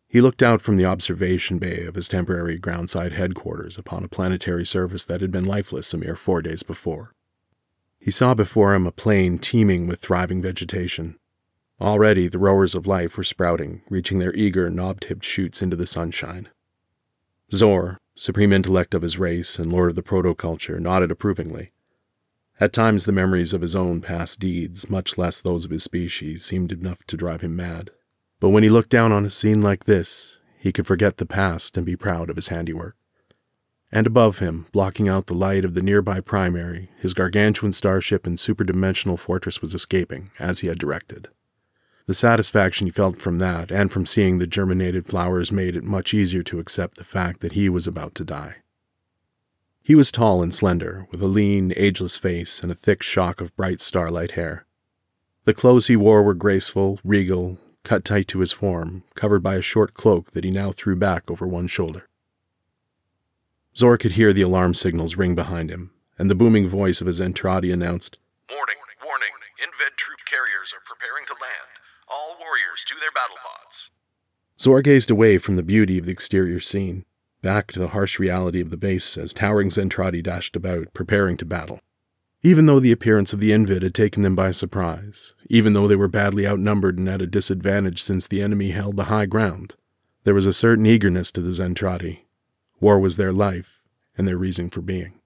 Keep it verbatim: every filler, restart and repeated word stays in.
He looked out from the observation bay of his temporary groundside headquarters upon a planetary surface that had been lifeless a mere four days before. He saw before him a plain teeming with thriving vegetation. Already the rowers of life were sprouting, reaching their eager, knob-tipped shoots into the sunshine. Zor, supreme intellect of his race and lord of the protoculture, nodded approvingly. At times the memories of his own past deeds, much less those of his species, seemed enough to drive him mad. But when he looked down on a scene like this, he could forget the past and be proud of his handiwork. And above him, blocking out the light of the nearby primary, his gargantuan starship and superdimensional fortress was escaping, as he had directed. The satisfaction he felt from that, and from seeing the germinated flowers, made it much easier to accept the fact that he was about to die. He was tall and slender, with a lean, ageless face and a thick shock of bright starlight hair. The clothes he wore were graceful, regal, cut tight to his form, covered by a short cloak that he now threw back over one shoulder. Zor could hear the alarm signals ring behind him, and the booming voice of his Zentradi announced, "Warning, warning, Invid troop carriers are preparing to land. All warriors to their battle pods." Zor gazed away from the beauty of the exterior scene, back to the harsh reality of the base as towering Zentradi dashed about, preparing to battle. Even though the appearance of the Invid had taken them by surprise, even though they were badly outnumbered and at a disadvantage since the enemy held the high ground, there was a certain eagerness to the Zentradi. War was their life, and their reason for being.